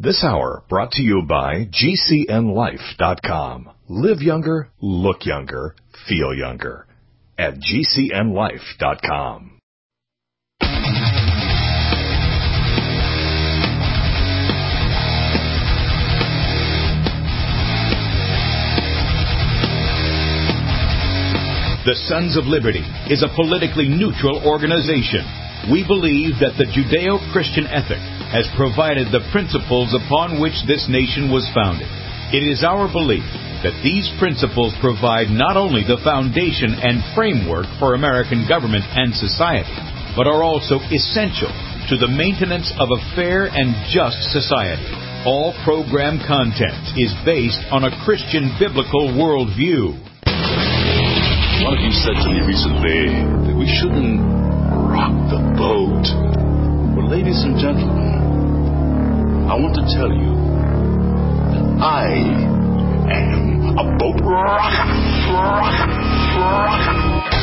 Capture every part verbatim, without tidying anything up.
This hour brought to you by G C N life dot com. Live younger, look younger, feel younger at G C N life dot com. The Sons of Liberty is a politically neutral organization. We believe that the Judeo-Christian ethic has provided the principles upon which this nation was founded. It is our belief that these principles provide not only the foundation and framework for American government and society, but are also essential to the maintenance of a fair and just society. All program content is based on a Christian biblical worldview. One of you said to me recently that we shouldn't rock the boat. Well, ladies and gentlemen, I want to tell you that I am a boat rocker, rocker, rocker.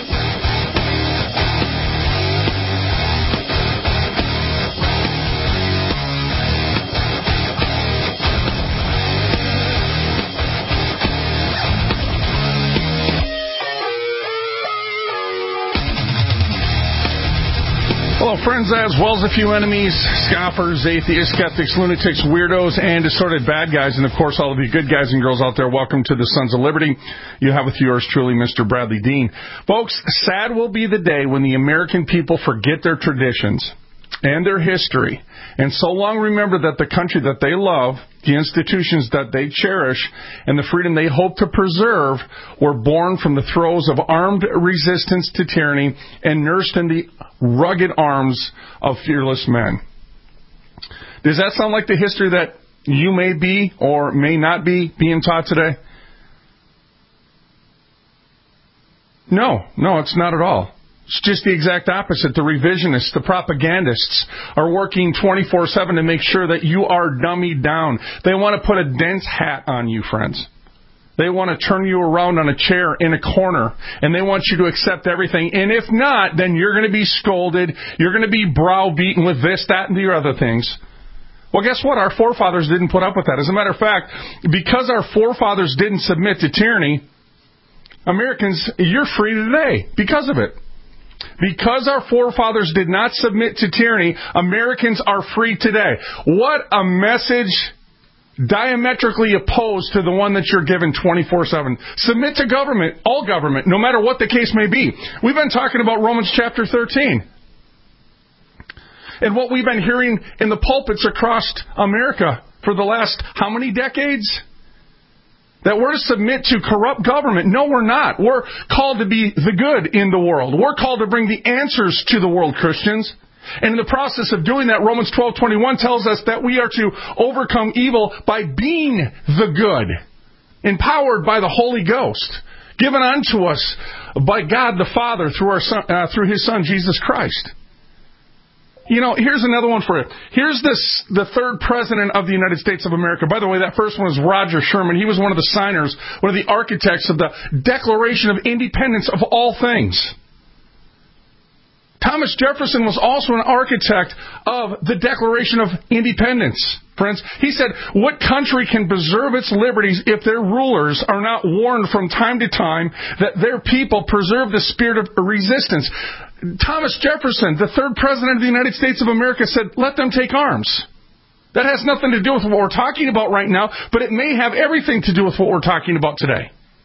Hello, friends, as well as a few enemies, scoffers, atheists, skeptics, lunatics, weirdos, and assorted bad guys, and, of course, all of you good guys and girls out there. Welcome to the Sons of Liberty. You have with yours truly, Mister Bradley Dean. Folks, sad will be the day when the American people forget their traditions and their history, and so long remember that the country that they love, the institutions that they cherish, and the freedom they hope to preserve were born from the throes of armed resistance to tyranny and nursed in the rugged arms of fearless men. Does that sound like the history that you may be or may not be being taught today? No, no, it's not at all. It's just the exact opposite. The revisionists, the propagandists are working twenty-four seven to make sure that you are dummied down. They want to put a dense hat on you, friends. They want to turn you around on a chair in a corner, and they want you to accept everything. And if not, then you're going to be scolded. You're going to be browbeaten with this, that, and the other things. Well, guess what? Our forefathers didn't put up with that. As a matter of fact, because our forefathers didn't submit to tyranny, Americans, you're free today because of it. Because our forefathers did not submit to tyranny, Americans are free today. What a message diametrically opposed to the one that you're given twenty-four seven. Submit to government, all government, no matter what the case may be. We've been talking about Romans chapter thirteen. And what we've been hearing in the pulpits across America for the last how many decades? That we're to submit to corrupt government. No, we're not. We're called to be the good in the world. We're called to bring the answers to the world, Christians. And in the process of doing that, Romans twelve twenty-one tells us that we are to overcome evil by being the good, empowered by the Holy Ghost, given unto us by God the Father through our son, uh, through His Son Jesus Christ. You know, here's another one for you. Here's this, the third president of the United States of America. By the way, that first one is Roger Sherman. He was one of the signers, one of the architects of the Declaration of Independence of all things. Thomas Jefferson was also an architect of the Declaration of Independence. Friends, he said, what country can preserve its liberties if their rulers are not warned from time to time that their people preserve the spirit of resistance? Thomas Jefferson, the third president of the United States of America, said, let them take arms. That has nothing to do with what we're talking about right now, but it may have everything to do with what we're talking about today.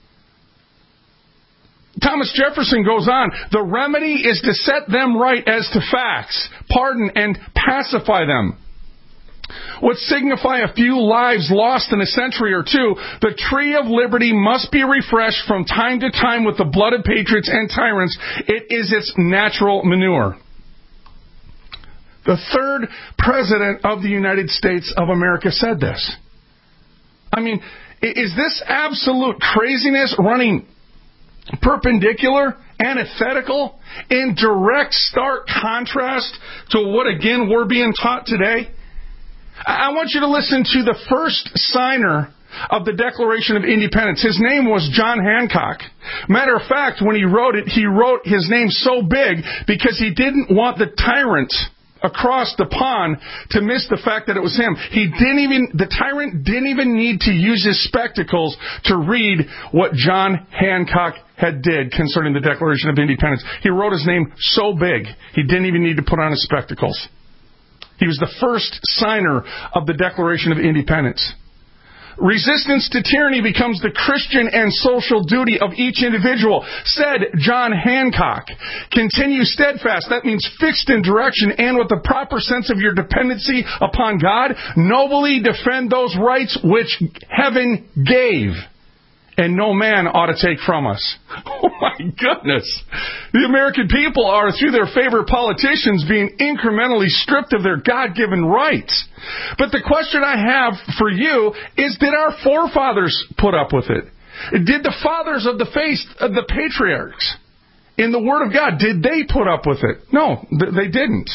Thomas Jefferson goes on, the remedy is to set them right as to facts, pardon and pacify them. What signify a few lives lost in a century or two, the tree of liberty must be refreshed from time to time with the blood of patriots and tyrants. It is its natural manure. The third president of the United States of America said this. I mean, is this absolute craziness running perpendicular, antithetical, in direct, stark contrast to what, again, we're being taught today? I want you to listen to the first signer of the Declaration of Independence. His name was John Hancock. Matter of fact, when he wrote it, he wrote his name so big because he didn't want the tyrant across the pond to miss the fact that it was him. He didn't even, the tyrant didn't even need to use his spectacles to read what John Hancock had did concerning the Declaration of Independence. He wrote his name so big, he didn't even need to put on his spectacles. He was the first signer of the Declaration of Independence. Resistance to tyranny becomes the Christian and social duty of each individual, said John Hancock. Continue steadfast. That means fixed in direction and with the proper sense of your dependency upon God. Nobly defend those rights which heaven gave, and no man ought to take from us. Oh my goodness. The American people are, through their favorite politicians, being incrementally stripped of their God-given rights. But the question I have for you is, did our forefathers put up with it? Did the fathers of the faith, of the patriarchs, in the Word of God, did they put up with it? No, they didn't.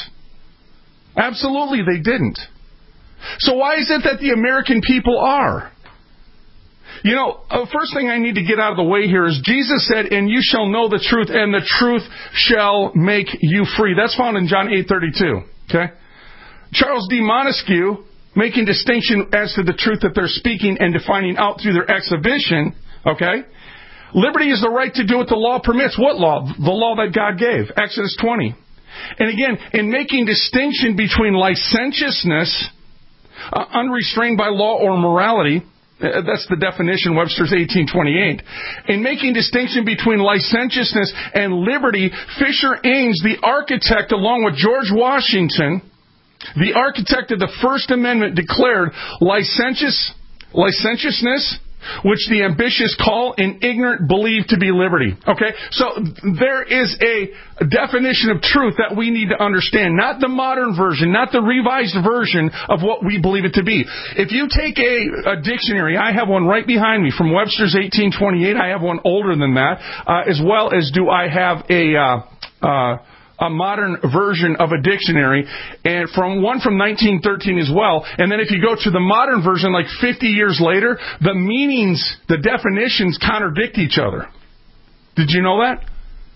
Absolutely they didn't. So why is it that the American people are? You know, uh, first thing I need to get out of the way here is Jesus said, and you shall know the truth, and the truth shall make you free. That's found in John eight thirty-two. Okay? Charles D. Montesquieu, making distinction as to the truth that they're speaking and defining out through their exhibition, okay? Liberty is the right to do what the law permits. What law? The law that God gave, Exodus twenty. And again, in making distinction between licentiousness, uh, unrestrained by law or morality, that's the definition, Webster's eighteen twenty-eight. In making distinction between licentiousness and liberty, Fisher Ames, the architect, along with George Washington, the architect of the First Amendment, declared licentious, licentiousness, which the ambitious call and ignorant believe to be liberty. Okay? So there is a definition of truth that we need to understand. Not the modern version, not the revised version of what we believe it to be. If you take a, a dictionary, I have one right behind me from Webster's eighteen twenty-eight. I have one older than that, uh, as well as do I have a... Uh, uh, a modern version of a dictionary, and from one from nineteen thirteen as well. And then if you go to the modern version, like fifty years later, the meanings, the definitions contradict each other. Did you know that?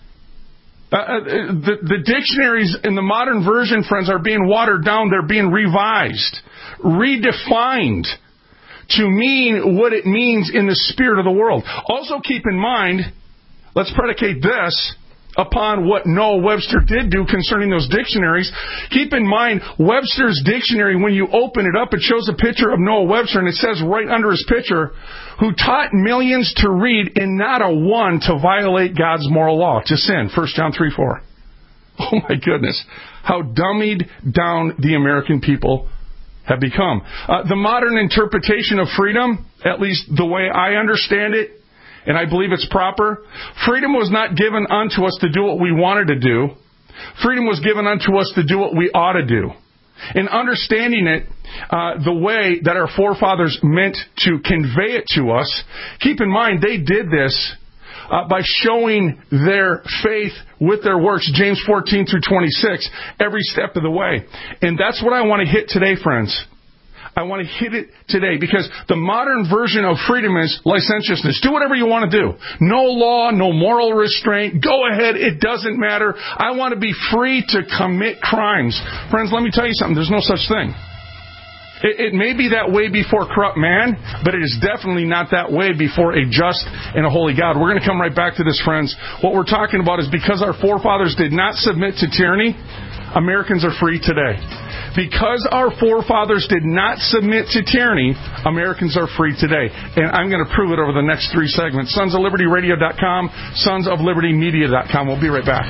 Uh, the, the dictionaries in the modern version, friends, are being watered down. They're being revised, redefined to mean what it means in the spirit of the world. Also keep in mind, let's predicate this upon what Noah Webster did do concerning those dictionaries. Keep in mind, Webster's dictionary, when you open it up, it shows a picture of Noah Webster, and it says right under his picture, who taught millions to read and not a one to violate God's moral law, to sin. First John three four. Oh my goodness. How dummied down the American people have become. Uh, the modern interpretation of freedom, at least the way I understand it, and I believe it's proper, freedom was not given unto us to do what we wanted to do. Freedom was given unto us to do what we ought to do. In understanding it uh, the way that our forefathers meant to convey it to us, keep in mind they did this uh, by showing their faith with their works, James fourteen through twenty-six, every step of the way. And that's what I want to hit today, friends. I want to hit it today because the modern version of freedom is licentiousness. Do whatever you want to do. No law, no moral restraint. Go ahead. It doesn't matter. I want to be free to commit crimes. Friends, let me tell you something. There's no such thing. It, it may be that way before corrupt man, but it is definitely not that way before a just and a holy God. We're going to come right back to this, friends. What we're talking about is because our forefathers did not submit to tyranny, Americans are free today. Because our forefathers did not submit to tyranny, Americans are free today. And I'm going to prove it over the next three segments. sons of liberty radio dot com, sons of liberty media dot com. We'll be right back.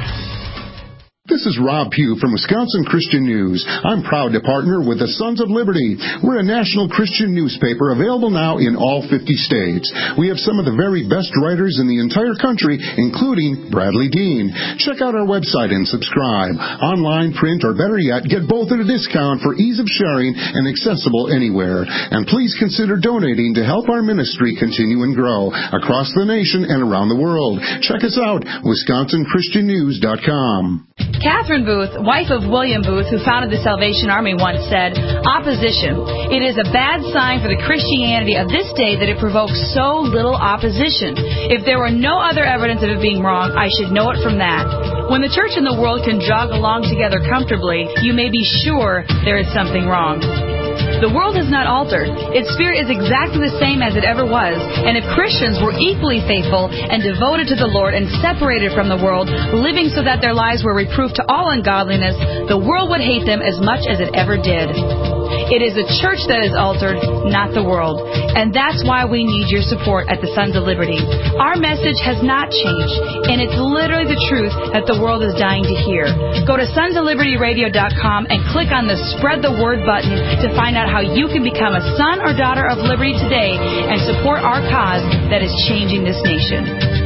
This is Rob Pugh from Wisconsin Christian News. I'm proud to partner with the Sons of Liberty. We're a national Christian newspaper available now in all fifty states. We have some of the very best writers in the entire country, including Bradley Dean. Check out our website and subscribe. Online, print, or better yet, get both at a discount for ease of sharing and accessible anywhere. And please consider donating to help our ministry continue and grow across the nation and around the world. Check us out, wisconsin christian news dot com. Catherine Booth, wife of William Booth, who founded the Salvation Army, once said, "Opposition. It is a bad sign for the Christianity of this day that it provokes so little opposition. If there were no other evidence of it being wrong, I should know it from that." When the church and the world can jog along together comfortably, you may be sure there is something wrong. The world has not altered. Its spirit is exactly the same as it ever was. And if Christians were equally faithful and devoted to the Lord and separated from the world, living so that their lives were reproof to all ungodliness, the world would hate them as much as it ever did. It is the church that is altered, not the world. And that's why we need your support at the Sons of Liberty. Our message has not changed, and it's literally the truth that the world is dying to hear. Go to sons of liberty radio dot com and click on the Spread the Word button to find out how you can become a son or daughter of liberty today and support our cause that is changing this nation.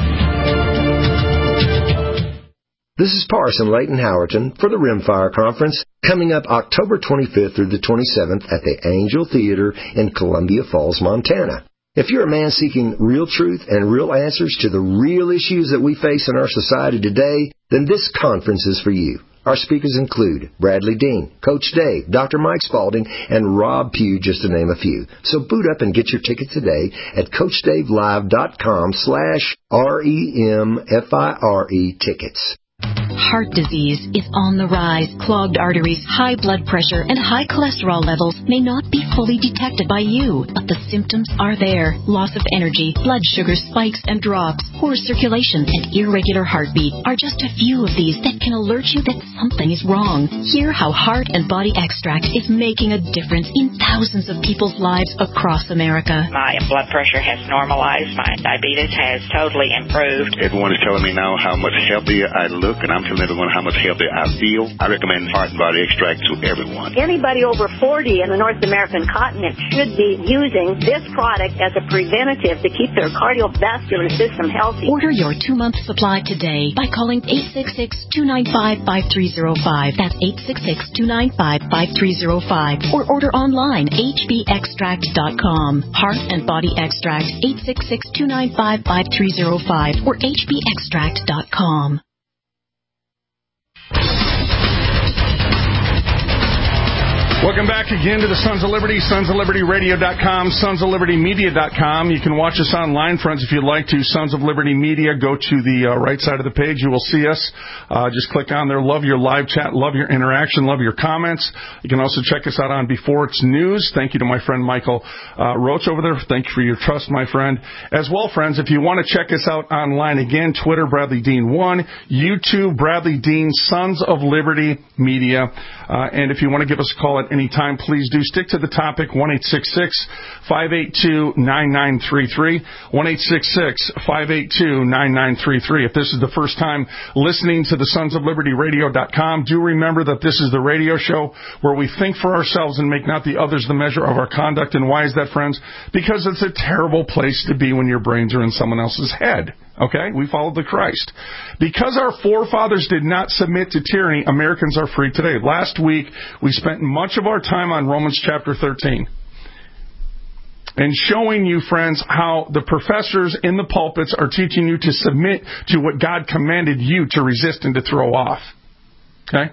This is Parson Leighton Howerton for the Rimfire Conference, coming up October twenty-fifth through the twenty-seventh at the Angel Theater in Columbia Falls, Montana. If you're a man seeking real truth and real answers to the real issues that we face in our society today, then this conference is for you. Our speakers include Bradley Dean, Coach Dave, Doctor Mike Spalding, and Rob Pugh, just to name a few. So boot up and get your ticket today at coach dave live dot com slash R E M F I R E tickets. Heart disease is on the rise. Clogged arteries, high blood pressure, and high cholesterol levels may not be fully detected by you, but the symptoms are there. Loss of energy, blood sugar spikes and drops, poor circulation, and irregular heartbeat are just a few of these that can alert you that something is wrong. Hear how Heart and Body Extract is making a difference in thousands of people's lives across America. My blood pressure has normalized. My diabetes has totally improved. Everyone is telling me now how much healthier I look, and I'm telling everyone how much healthier I feel. I recommend Heart and Body Extract to everyone. Anybody over forty in the North American continent should be using this product as a preventative to keep their cardiovascular system healthy. Order your two-month supply today by calling eight six six, two nine five, five three zero five. That's eight six six, two nine five, five three zero five. Or order online, h b extract dot com. Heart and Body Extract, eight six six, two nine five, five three zero five or h b extract dot com. Welcome back again to the Sons of Liberty, sons of liberty radio dot com, sons of liberty media dot com. You can watch us online, friends, if you'd like to. Sons of Liberty Media, go to the uh, right side of the page. You will see us. Uh, just click on there. Love your live chat. Love your interaction. Love your comments. You can also check us out on Before It's News. Thank you to my friend Michael uh, Roach over there. Thank you for your trust, my friend. As well, friends, if you want to check us out online, again, Twitter, Bradley Dean one, YouTube, Bradley Dean, Sons of Liberty Media. Uh, and if you want to give us a call at any time, please do. Stick to the topic, one eight six six, five eight two, nine nine three three, one eight six six, five eight two, nine nine three three. If this is the first time listening to the sons of liberty radio dot com, do remember that this is the radio show where we think for ourselves and make not the others the measure of our conduct. And why is that, friends? Because it's a terrible place to be when your brains are in someone else's head. Okay? We followed the Christ. Because our forefathers did not submit to tyranny, Americans are free today. Last week, we spent much of our time on Romans chapter thirteen. And showing you, friends, how the professors in the pulpits are teaching you to submit to what God commanded you to resist and to throw off. Okay?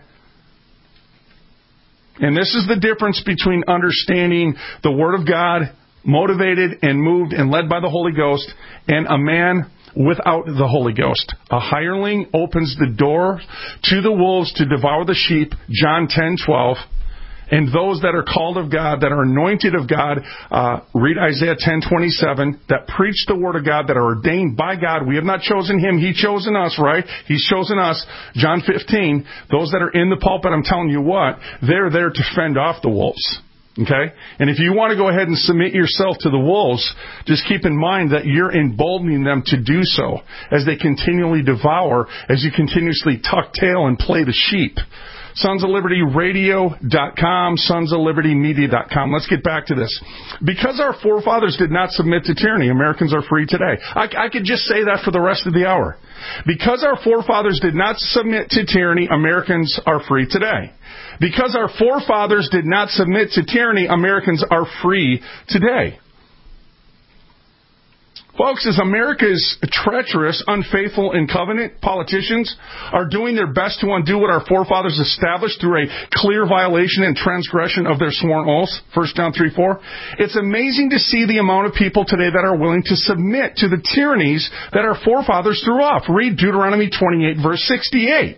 And this is the difference between understanding the Word of God, motivated and moved and led by the Holy Ghost, and a man without the Holy Ghost. A hireling opens the door to the wolves to devour the sheep, John ten twelve. And those that are called of God, that are anointed of God, uh, read Isaiah ten twenty-seven, that preach the Word of God, that are ordained by God. We have not chosen Him. He's chosen us, right? He's chosen us. John fifteen, those that are in the pulpit, I'm telling you what, they're there to fend off the wolves. Okay? And if you want to go ahead and submit yourself to the wolves, just keep in mind that you're emboldening them to do so as they continually devour, as you continuously tuck tail and play the sheep. sons of liberty radio dot com, sons of liberty media dot com. Let's get back to this. Because our forefathers did not submit to tyranny, Americans are free today. I, I could just say that for the rest of the hour. Because our forefathers did not submit to tyranny, Americans are free today. Because our forefathers did not submit to tyranny, Americans are free today. Folks, as America's treacherous, unfaithful, and covenant politicians are doing their best to undo what our forefathers established through a clear violation and transgression of their sworn oaths, First John three four, it's amazing to see the amount of people today that are willing to submit to the tyrannies that our forefathers threw off. Read Deuteronomy twenty-eight, verse sixty-eight.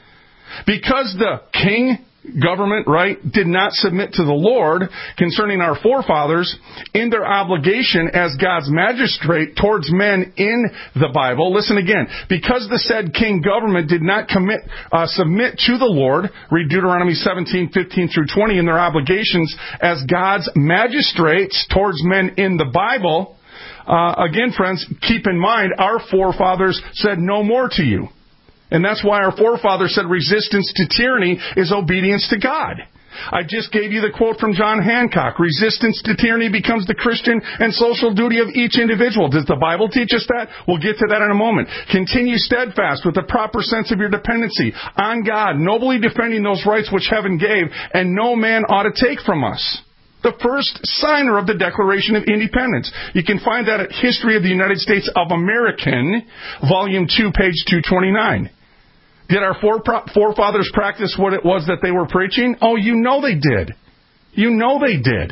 Because the king government, right, did not submit to the Lord concerning our forefathers in their obligation as God's magistrate towards men in the Bible. Listen again. Because the said king government did not commit, uh, submit to the Lord, read Deuteronomy seventeen, fifteen through twenty, in their obligations as God's magistrates towards men in the Bible. Uh, again, friends, keep in mind, our forefathers said no more to you. And that's why our forefathers said resistance to tyranny is obedience to God. I just gave you the quote from John Hancock. Resistance to tyranny becomes the Christian and social duty of each individual. Does the Bible teach us that? We'll get to that in a moment. Continue steadfast with the proper sense of your dependency on God, nobly defending those rights which heaven gave and no man ought to take from us. The first signer of the Declaration of Independence. You can find that at History of the United States of American, Volume two, page two twenty-nine. Did our forefathers practice what it was that they were preaching? Oh, you know they did. You know they did.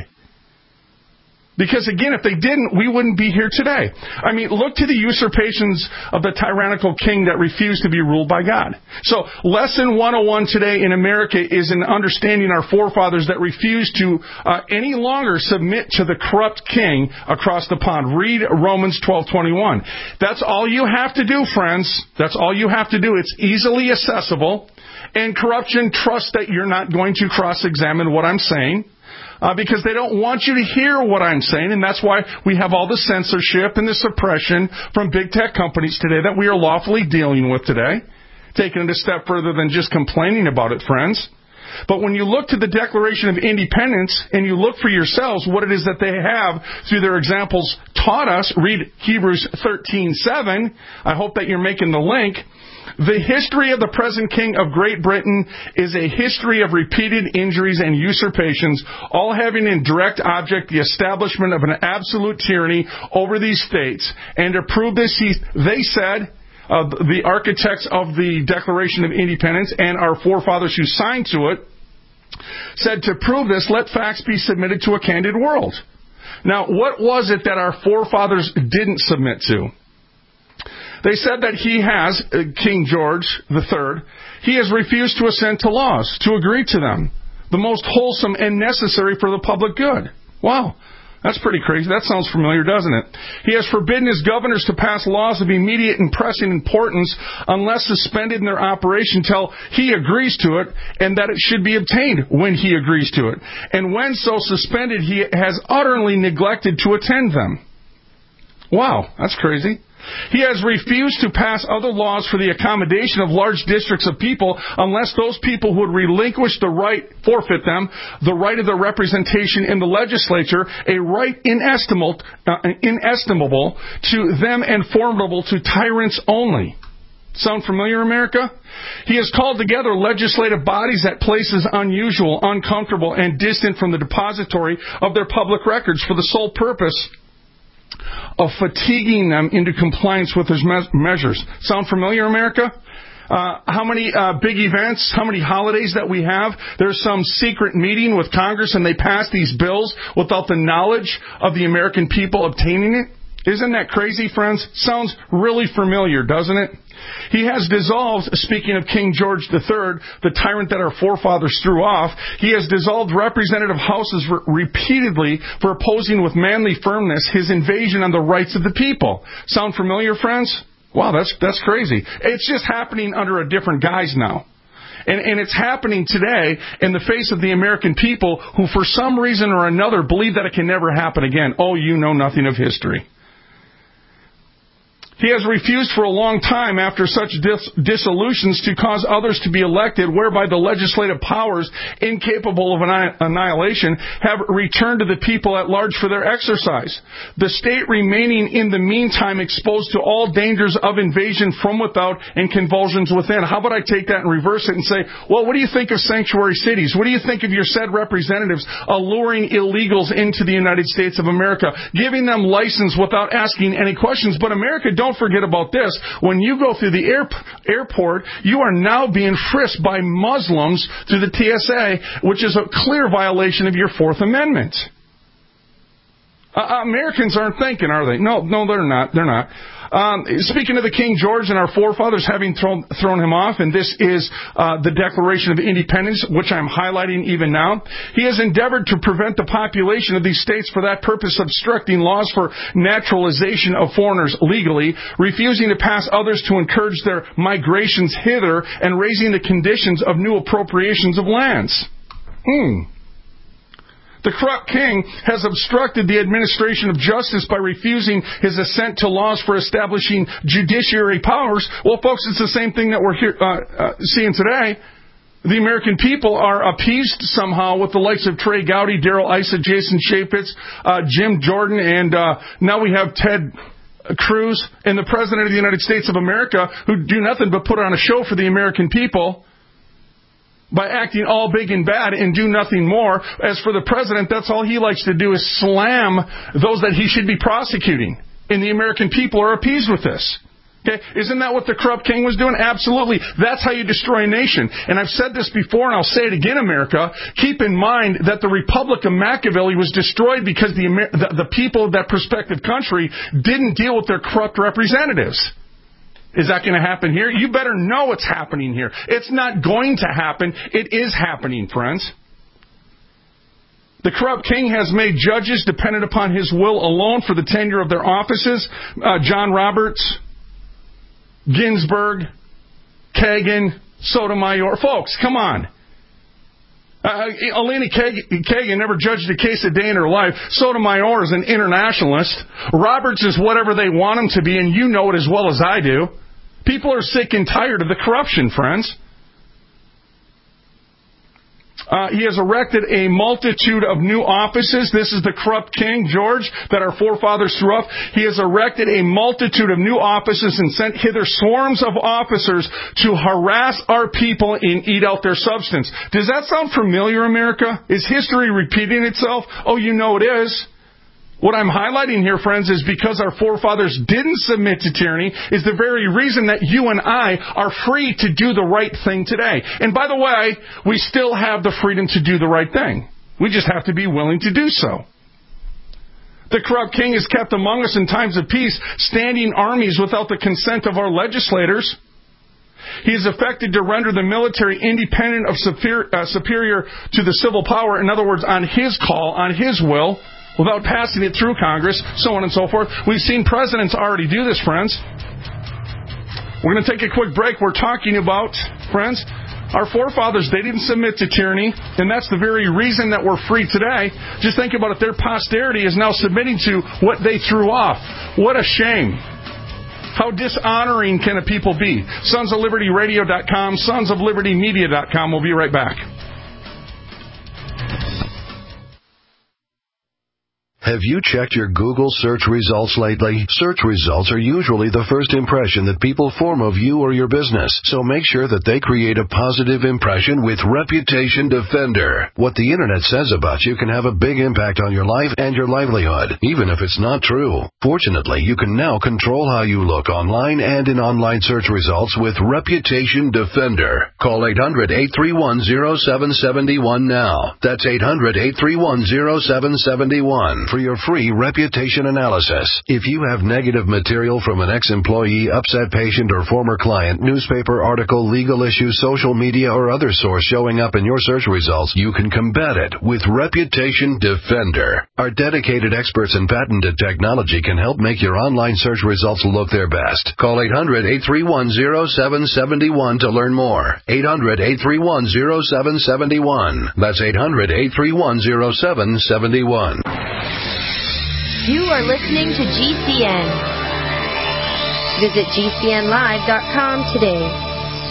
Because, again, if they didn't, we wouldn't be here today. I mean, look to the usurpations of the tyrannical king that refused to be ruled by God. So, lesson one oh one today in America is in understanding our forefathers that refused to uh, any longer submit to the corrupt king across the pond. Read Romans twelve twenty-one. That's all you have to do, friends. That's all you have to do. It's easily accessible. And corruption trusts that you're not going to cross-examine what I'm saying. Uh, because they don't want you to hear what I'm saying, and that's why we have all the censorship and the suppression from big tech companies today that we are lawfully dealing with today, taking it a step further than just complaining about it, friends. But when you look to the Declaration of Independence and you look for yourselves what it is that they have through their examples taught us, read Hebrews thirteen seven. I hope that you're making the link. The history of the present king of Great Britain is a history of repeated injuries and usurpations, all having in direct object the establishment of an absolute tyranny over these states. And to prove this, he, they said, uh, the architects of the Declaration of Independence and our forefathers who signed to it, said to prove this, let facts be submitted to a candid world. Now, what was it that our forefathers didn't submit to? They said that he has, uh, King George the Third, he has refused to assent to laws, to agree to them, the most wholesome and necessary for the public good. Wow, that's pretty crazy. That sounds familiar, doesn't it? He has forbidden his governors to pass laws of immediate and pressing importance unless suspended in their operation till he agrees to it, and that it should be obtained when he agrees to it. And when so suspended, he has utterly neglected to attend them. Wow, that's crazy. He has refused to pass other laws for the accommodation of large districts of people unless those people who would relinquish the right, forfeit them, the right of their representation in the legislature, a right inestimable, uh, inestimable to them and formidable to tyrants only. Sound familiar, America? He has called together legislative bodies at places unusual, uncomfortable, and distant from the depository of their public records for the sole purpose of fatiguing them into compliance with his me- measures. Sound familiar, America? Uh, how many uh, big events, how many holidays that we have? There's some secret meeting with Congress and they pass these bills without the knowledge of the American people obtaining it. Isn't that crazy, friends? Sounds really familiar, doesn't it? He has dissolved, speaking of King George the Third, the tyrant that our forefathers threw off, he has dissolved representative houses re- repeatedly for opposing with manly firmness his invasion on the rights of the people. Sound familiar, friends? Wow, that's that's crazy. It's just happening under a different guise now. And, and it's happening today in the face of the American people who, for some reason or another, believe that it can never happen again. Oh, you know nothing of history. He has refused for a long time after such dis- dissolutions to cause others to be elected, whereby the legislative powers, incapable of anni- annihilation, have returned to the people at large for their exercise. The state remaining in the meantime exposed to all dangers of invasion from without and convulsions within. How about I take that and reverse it and say, well, what do you think of sanctuary cities? What do you think of your said representatives alluring illegals into the United States of America, giving them license without asking any questions? But America, don't forget about this. When you go through the air, airport, you are now being frisked by Muslims through the T S A, which is a clear violation of your Fourth Amendment. Uh, Americans aren't thinking, are they? No, no, they're not. They're not. Um, speaking of the King George and our forefathers having thrown, thrown him off, and this is uh, the Declaration of Independence, which I'm highlighting even now. He has endeavored to prevent the population of these states for that purpose, obstructing laws for naturalization of foreigners legally, refusing to pass others to encourage their migrations hither, and raising the conditions of new appropriations of lands. Hmm. The corrupt king has obstructed the administration of justice by refusing his assent to laws for establishing judiciary powers. Well, folks, it's the same thing that we're here, uh, uh, seeing today. The American people are appeased somehow with the likes of Trey Gowdy, Darrell Issa, Jason Chaffetz, uh, Jim Jordan, and uh, now we have Ted Cruz and the President of the United States of America, who do nothing but put on a show for the American people by acting all big and bad and do nothing more. As for the president, that's all he likes to do is slam those that he should be prosecuting. And the American people are appeased with this. Okay? Isn't that what the corrupt king was doing? Absolutely. That's how you destroy a nation. And I've said this before, and I'll say it again, America. Keep in mind that the Republic of Machiavelli was destroyed because the, Amer- the, the people of that prospective country didn't deal with their corrupt representatives. Is that going to happen here? You better know it's happening here. It's not going to happen. It is happening, friends. The corrupt king has made judges dependent upon his will alone for the tenure of their offices. Uh, John Roberts, Ginsburg, Kagan, Sotomayor. Folks, come on. Uh, Elena Kagan never judged a case a day in her life. Sotomayor is an internationalist. Roberts is whatever they want him to be, and you know it as well as I do. People are sick and tired of the corruption, friends. Uh, he has erected a multitude of new offices. This is the corrupt King George that our forefathers threw off. He has erected a multitude of new offices and sent hither swarms of officers to harass our people and eat out their substance. Does that sound familiar, America? Is history repeating itself? Oh, you know it is. What I'm highlighting here, friends, is because our forefathers didn't submit to tyranny is the very reason that you and I are free to do the right thing today. And by the way, we still have the freedom to do the right thing. We just have to be willing to do so. The corrupt king is kept among us in times of peace, standing armies without the consent of our legislators. He is affected to render the military independent of superior, uh, superior to the civil power. In other words, on his call, on his will, without passing it through Congress, so on and so forth. We've seen presidents already do this, friends. We're going to take a quick break. We're talking about, friends, our forefathers, they didn't submit to tyranny, and that's the very reason that we're free today. Just think about it. Their posterity is now submitting to what they threw off. What a shame. How dishonoring can a people be? sons of liberty radio dot com, sons of liberty media dot com. We'll be right back. Have you checked your Google search results lately? Search results are usually the first impression that people form of you or your business, so make sure that they create a positive impression with Reputation Defender. What the Internet says about you can have a big impact on your life and your livelihood, even if it's not true. Fortunately, you can now control how you look online and in online search results with Reputation Defender. Call eight hundred, eight three one, zero seven seven one now. That's eight hundred, eight three one, zero seven seven one. For your free reputation analysis. If you have negative material from an ex-employee, upset patient, or former client, newspaper article, legal issue, social media, or other source showing up in your search results, you can combat it with Reputation Defender. Our dedicated experts in patented technology can help make your online search results look their best. Call eight hundred, eight three one, zero seven seven one to learn more. eight hundred, eight three one, zero seven seven one. That's eight hundred, eight three one, zero seven seven one. You are listening to G C N. Visit G C N live dot com today.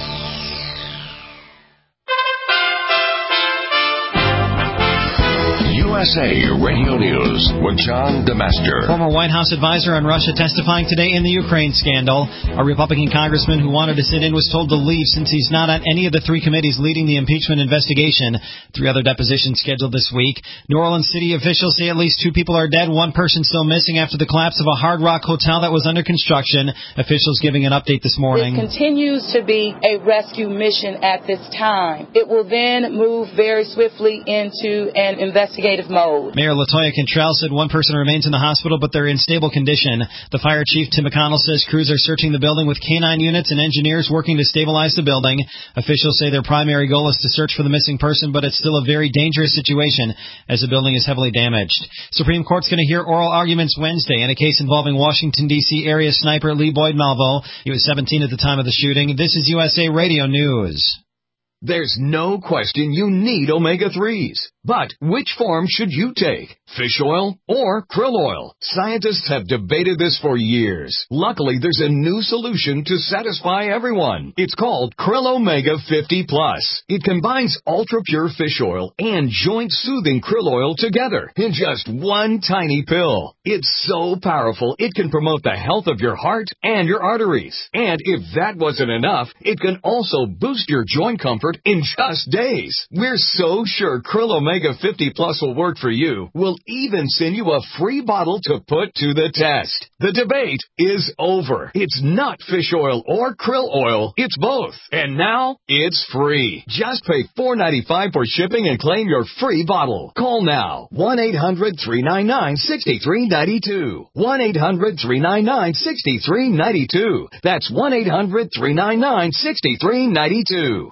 U S A Radio News with John DeMaster. Former White House advisor on Russia testifying today in the Ukraine scandal. A Republican congressman who wanted to sit in was told to leave since he's not on any of the three committees leading the impeachment investigation. Three other depositions scheduled this week. New Orleans city officials say at least two people are dead, one person still missing after the collapse of a Hard Rock hotel that was under construction. Officials giving an update this morning. It continues to be a rescue mission at this time. It will then move very swiftly into an investigative mode. Mayor LaToya Cantrell said one person remains in the hospital, but they're in stable condition. The fire chief, Tim McConnell, says crews are searching the building with canine units and engineers working to stabilize the building. Officials say their primary goal is to search for the missing person, but it's still a very dangerous situation as the building is heavily damaged. Supreme Court's going to hear oral arguments Wednesday in a case involving Washington, D C area sniper Lee Boyd Malvo. He was seventeen at the time of the shooting. This is U S A Radio News. There's no question you need omega threes. But which form should you take? Fish oil or krill oil? Scientists have debated this for years. Luckily, there's a new solution to satisfy everyone. It's called Krill Omega fifty plus. It combines ultra-pure fish oil and joint-soothing krill oil together in just one tiny pill. It's so powerful, it can promote the health of your heart and your arteries. And if that wasn't enough, it can also boost your joint comfort in just days. We're so sure Krill Omega fifty plus will work for you. We'll even send you a free bottle to put to the test. The debate is over. It's not fish oil or krill oil. It's both. And now it's free. Just pay four dollars and ninety-five cents for shipping and claim your free bottle. Call now. one eight hundred three nine nine six three nine two. one eight hundred three nine nine six three nine two. That's one eight hundred three nine nine six three nine two.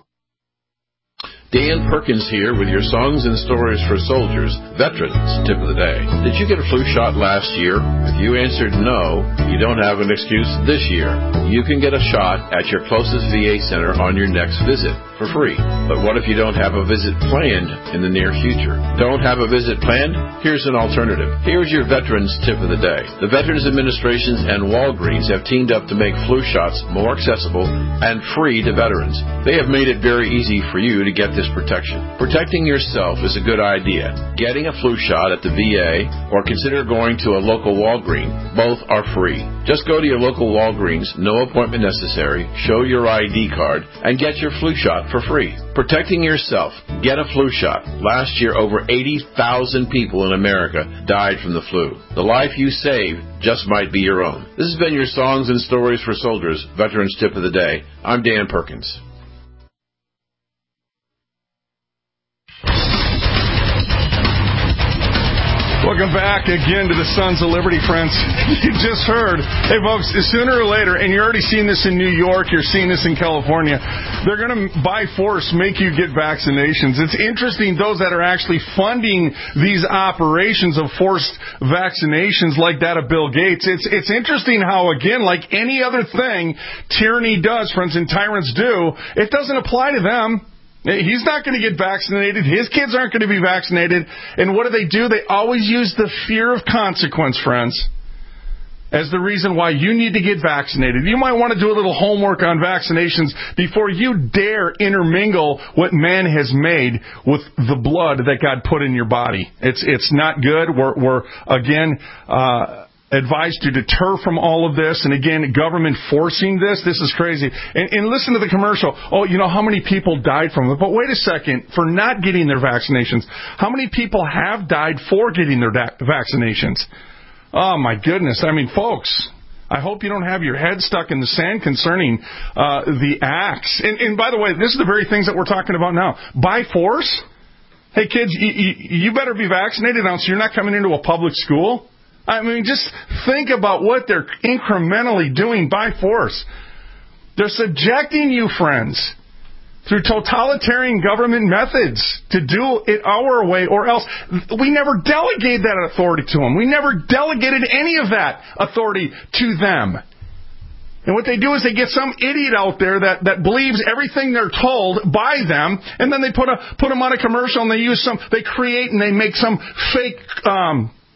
Dan Perkins here with your Songs and Stories for Soldiers, Veterans Tip of the Day. Did you get a flu shot last year? If you answered no, you don't have an excuse this year. You can get a shot at your closest V A center on your next visit for free. But what if you don't have a visit planned in the near future? Don't have a visit planned? Here's an alternative. Here's your Veterans Tip of the Day. The Veterans Administrations and Walgreens have teamed up to make flu shots more accessible and free to veterans. They have made it very easy for you to get this protection. Protecting yourself is a good idea. Getting a flu shot at the V A or consider going to a local Walgreens. Both are free. Just go to your local Walgreens, no appointment necessary, show your I D card, and get your flu shot for free. Protecting yourself. Get a flu shot. Last year, over eighty thousand people in America died from the flu. The life you save just might be your own. This has been your Songs and Stories for Soldiers, Veterans Tip of the Day. I'm Dan Perkins. Welcome back again to the Sons of Liberty, friends. You just heard, hey folks, sooner or later, and you're already seeing this in New York, you're seeing this in California, they're going to, by force, make you get vaccinations. It's interesting, those that are actually funding these operations of forced vaccinations like that of Bill Gates, it's, it's interesting how, again, like any other thing tyranny does, friends, and tyrants do, it doesn't apply to them. He's not going to get vaccinated. His kids aren't going to be vaccinated. And what do they do? They always use the fear of consequence, friends, as the reason why you need to get vaccinated. You might want to do a little homework on vaccinations before you dare intermingle what man has made with the blood that God put in your body. It's it's not good. We're, we're again... Uh, advised to deter from all of this, and again, government forcing this, this is crazy. And, and listen to the commercial. Oh, you know how many people died from it? But wait a second, for not getting their vaccinations, how many people have died for getting their da- vaccinations? Oh, my goodness. I mean, folks, I hope you don't have your head stuck in the sand concerning uh, the acts. And, and by the way, this is the very things that we're talking about now. By force? Hey, kids, you, you, you better be vaccinated now so you're not coming into a public school. I mean, just think about what they're incrementally doing by force. They're subjecting you, friends, through totalitarian government methods to do it our way or else. We never delegated that authority to them. We never delegated any of that authority to them. And what they do is they get some idiot out there that, that believes everything they're told by them, and then they put a put them on a commercial and they use some, they create and they make some fake um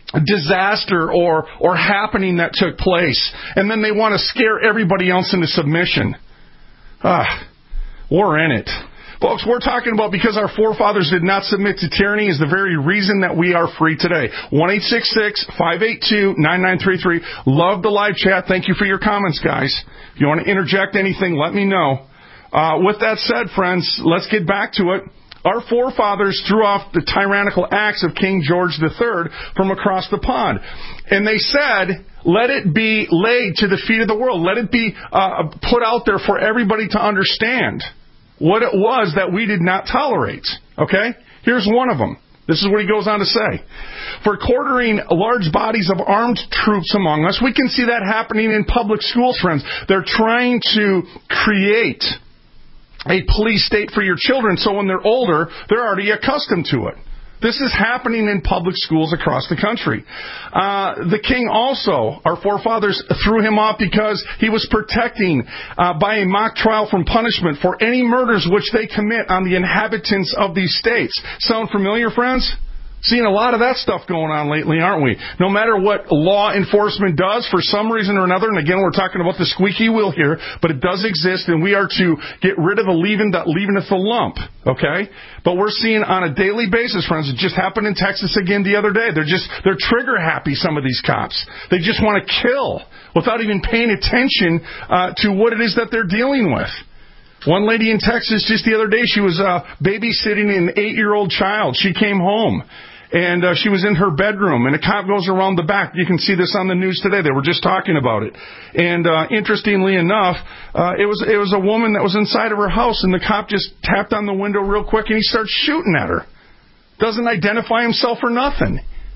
disaster or or happening that took place, and then they want to scare everybody else into submission. Ah, we're in it. Folks, we're talking about because our forefathers did not submit to tyranny is the very reason that we are free today. one eight six six, five eight two, nine nine three three. Love the live chat. Thank you for your comments, guys. If you want to interject anything, let me know. Uh, with that said, friends, let's get back to it. Our forefathers threw off the tyrannical acts of King George the Third from across the pond. And they said, let it be laid to the feet of the world. Let it be uh, put out there for everybody to understand what it was that we did not tolerate. Okay? Here's one of them. This is what he goes on to say. For quartering large bodies of armed troops among us, we can see that happening in public schools, friends. They're trying to create a police state for your children so when they're older, they're already accustomed to it. This is happening in public schools across the country. Uh, the king also, our forefathers threw him off because he was protecting uh, by a mock trial from punishment for any murders which they commit on the inhabitants of these states. Sound familiar, friends? Seeing a lot of that stuff going on lately, aren't we? No matter what law enforcement does, for some reason or another, and again, we're talking about the squeaky wheel here, but it does exist, and we are to get rid of the leaven that leaveneth the lump, okay? But we're seeing on a daily basis, friends, it just happened in Texas again the other day. They're just, they're trigger happy, some of these cops. They just want to kill without even paying attention uh, to what it is that they're dealing with. One lady in Texas just the other day, she was uh, babysitting an eight-year-old child. She came home. And uh, she was in her bedroom, and a cop goes around the back. You can see this on the news today. They were just talking about it. And uh, interestingly enough, uh, it was it was a woman that was inside of her house, and the cop just tapped on the window real quick, and he starts shooting at her. Doesn't identify himself or nothing.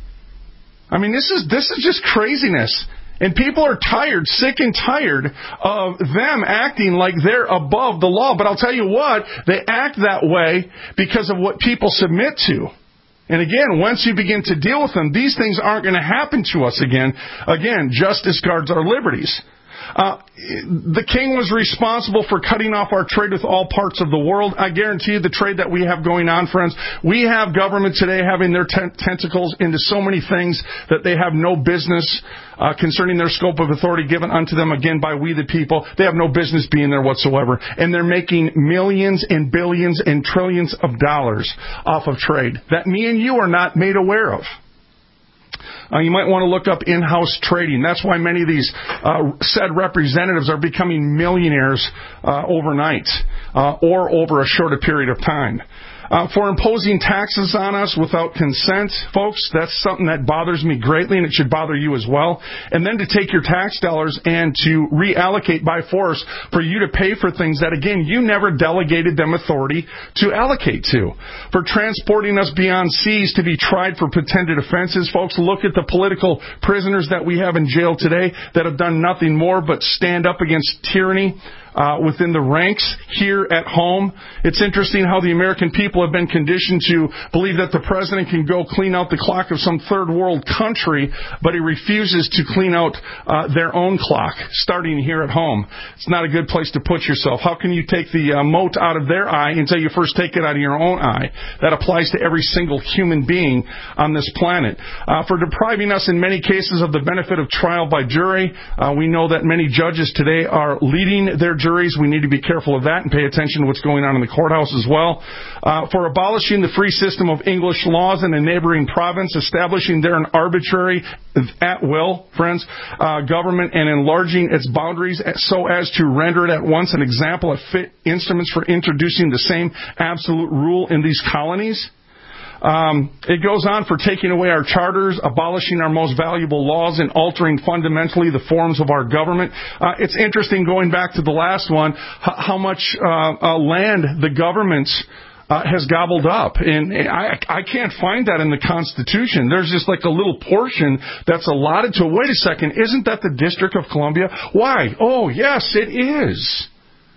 I mean, this is this is just craziness. And people are tired, sick and tired of them acting like they're above the law. But I'll tell you what, they act that way because of what people submit to. And again, once you begin to deal with them, these things aren't going to happen to us again. Again, justice guards our liberties. Uh, the king was responsible for cutting off our trade with all parts of the world. I guarantee you the trade that we have going on, friends, we have government today having their tent- tentacles into so many things that they have no business uh, concerning their scope of authority given unto them, again, by we the people. They have no business being there whatsoever. And they're making millions and billions and trillions of dollars off of trade that me and you are not made aware of. Uh, you might want to look up in-house trading. That's why many of these uh, said representatives are becoming millionaires uh, overnight uh, or over a shorter period of time. Uh, for imposing taxes on us without consent, folks, that's something that bothers me greatly, and it should bother you as well. And then to take your tax dollars and to reallocate by force for you to pay for things that, again, you never delegated them authority to allocate to. For transporting us beyond seas to be tried for pretended offenses, folks, look at the political prisoners that we have in jail today that have done nothing more but stand up against tyranny Uh, within the ranks here at home. It's interesting how the American people have been conditioned to believe that the president can go clean out the clock of some third world country, but he refuses to clean out uh, their own clock, starting here at home. It's not a good place to put yourself. How can you take the uh, mote out of their eye until you first take it out of your own eye? That applies to every single human being on this planet. Uh, for depriving us in many cases of the benefit of trial by jury, uh, we know that many judges today are leading their juries. We need to be careful of that and pay attention to what's going on in the courthouse as well. Uh, for abolishing the free system of English laws in a neighboring province, establishing there an arbitrary, at will, friends, uh, government, and enlarging its boundaries so as to render it at once an example of fit instruments for introducing the same absolute rule in these colonies. Um, it goes on for taking away our charters, abolishing our most valuable laws, and altering fundamentally the forms of our government. Uh, it's interesting, going back to the last one, h- how much uh, uh, land the government uh, has gobbled up. And I, I can't find that in the Constitution. There's just like a little portion that's allotted to, wait a second, isn't that the District of Columbia? Why? Oh, yes, it is.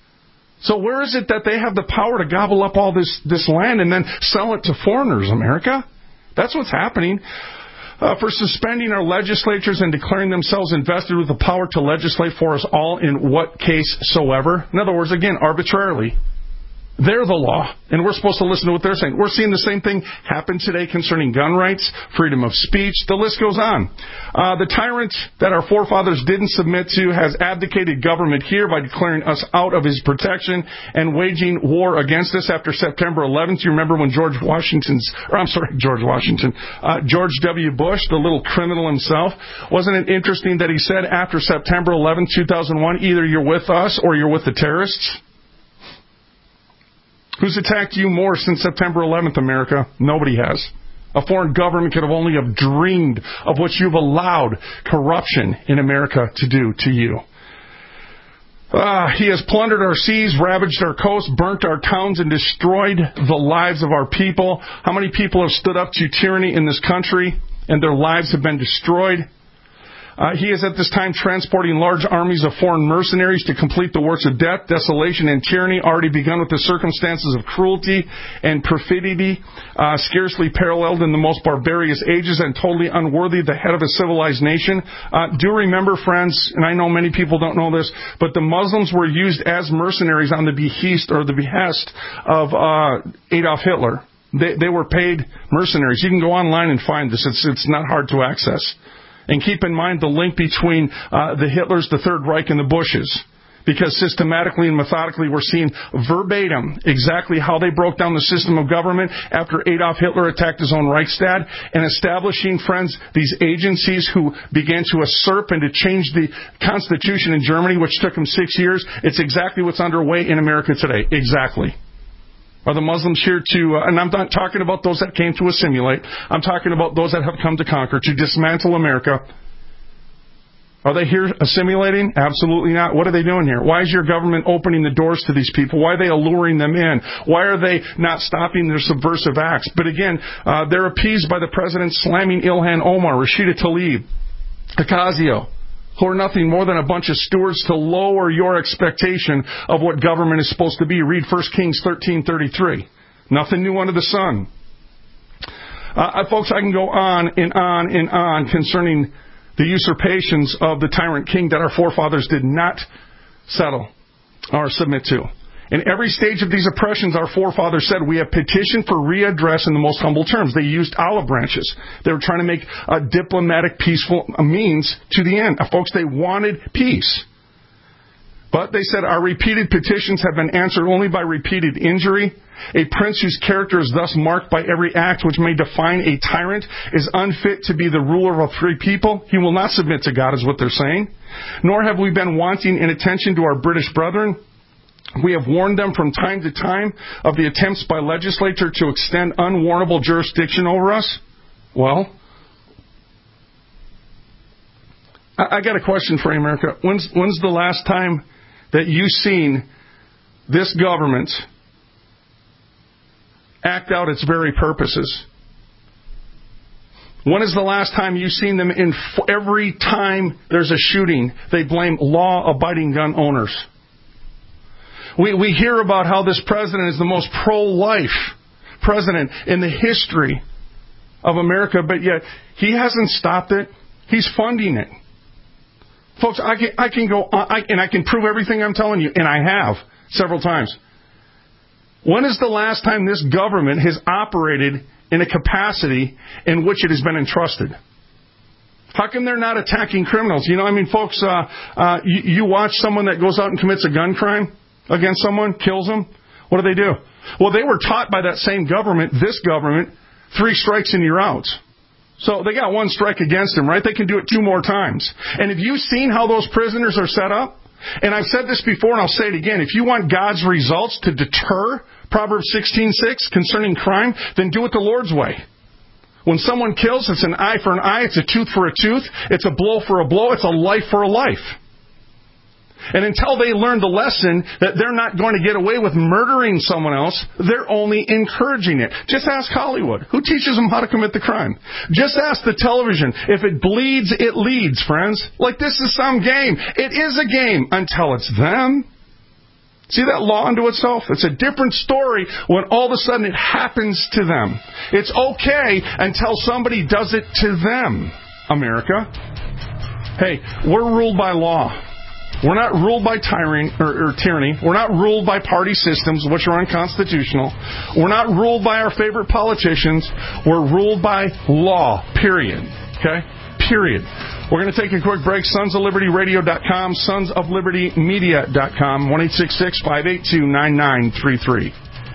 So where is it that they have the power to gobble up all this, this land and then sell it to foreigners, America? That's what's happening. Uh, for suspending our legislatures and declaring themselves invested with the power to legislate for us all in what case soever. In other words, again, arbitrarily. They're the law, and we're supposed to listen to what they're saying. We're seeing the same thing happen today concerning gun rights, freedom of speech. The list goes on. Uh, the tyrant that our forefathers didn't submit to has abdicated government here by declaring us out of his protection and waging war against us after September eleventh. You remember when George Washington's, or I'm sorry, George Washington, uh, George W. Bush, the little criminal himself, wasn't it interesting that he said after September eleventh, two thousand one, either you're with us or you're with the terrorists? Who's attacked you more since September eleventh, America? Nobody has. A foreign government could have only have dreamed of what you've allowed corruption in America to do to you. Uh, he has plundered our seas, ravaged our coasts, burnt our towns, and destroyed the lives of our people. How many people have stood up to tyranny in this country, and their lives have been destroyed? Uh, he is at this time transporting large armies of foreign mercenaries to complete the works of death, desolation, and tyranny already begun with the circumstances of cruelty and perfidy, uh, scarcely paralleled in the most barbarous ages and totally unworthy the head of a civilized nation. Uh, do remember, friends, and I know many people don't know this, but the Muslims were used as mercenaries on the behest or the behest of uh, Adolf Hitler. They, they were paid mercenaries. You can go online and find this. It's, it's not hard to access. And keep in mind the link between uh, the Hitlers, the Third Reich, and the Bushes. Because systematically and methodically we're seeing verbatim exactly how they broke down the system of government after Adolf Hitler attacked his own Reichstag and establishing, friends, these agencies who began to usurp and to change the Constitution in Germany, which took them six years. It's exactly what's underway in America today. Exactly. Are the Muslims here to, uh, and I'm not talking about those that came to assimilate, I'm talking about those that have come to conquer, to dismantle America. Are they here assimilating? Absolutely not. What are they doing here? Why is your government opening the doors to these people? Why are they alluring them in? Why are they not stopping their subversive acts? But again, uh, they're appeased by the president slamming Ilhan Omar, Rashida Tlaib, Ocasio, who are nothing more than a bunch of stewards to lower your expectation of what government is supposed to be. Read First Kings thirteen thirty-three. Nothing new under the sun. Uh, folks, I can go on and on and on concerning the usurpations of the tyrant king that our forefathers did not settle or submit to. In every stage of these oppressions, our forefathers said, we have petitioned for readdress in the most humble terms. They used olive branches. They were trying to make a diplomatic, peaceful means to the end. Uh, folks, they wanted peace. But they said, our repeated petitions have been answered only by repeated injury. A prince whose character is thus marked by every act which may define a tyrant is unfit to be the ruler of a free people. He will not submit to God, is what they're saying. Nor have we been wanting in attention to our British brethren. We have warned them from time to time of the attempts by legislature to extend unwarrantable jurisdiction over us. Well, I, I got a question for you, America. When's, when's the last time that you've seen this government act out its very purposes? When is the last time you've seen them in every time there's a shooting, they blame law-abiding gun owners? We, we hear about how this president is the most pro-life president in the history of America, but yet he hasn't stopped it. He's funding it. Folks, I can, I can go on, I, and I can prove everything I'm telling you, and I have several times. When is the last time this government has operated in a capacity in which it has been entrusted? How come they're not attacking criminals? You know, I mean, folks, uh, uh, you, you watch someone that goes out and commits a gun crime against someone, kills them. What do they do? Well, they were taught by that same government, this government, three strikes and you're out. So they got one strike against them, right? They can do it two more times. And have you seen how those prisoners are set up? And I've said this before and I'll say it again. If you want God's results to deter Proverbs sixteen six concerning crime, then do it the Lord's way. When someone kills, it's an eye for an eye, it's a tooth for a tooth, it's a blow for a blow, it's a life for a life. And until they learn the lesson that they're not going to get away with murdering someone else, they're only encouraging it. Just ask Hollywood. Who teaches them how to commit the crime? Just ask the television. If it bleeds, it leads, friends. Like this is some game. It is a game until it's them. See that law unto itself? It's a different story when all of a sudden it happens to them. It's okay until somebody does it to them, America. Hey, we're ruled by law. We're not ruled by tyranny or, or tyranny. We're not ruled by party systems, which are unconstitutional. We're not ruled by our favorite politicians. We're ruled by law, period. Okay? Period. We're going to take a quick break. sons of liberty radio dot com, sons of liberty media dot com, one eight six six, five eight two, nine nine three three.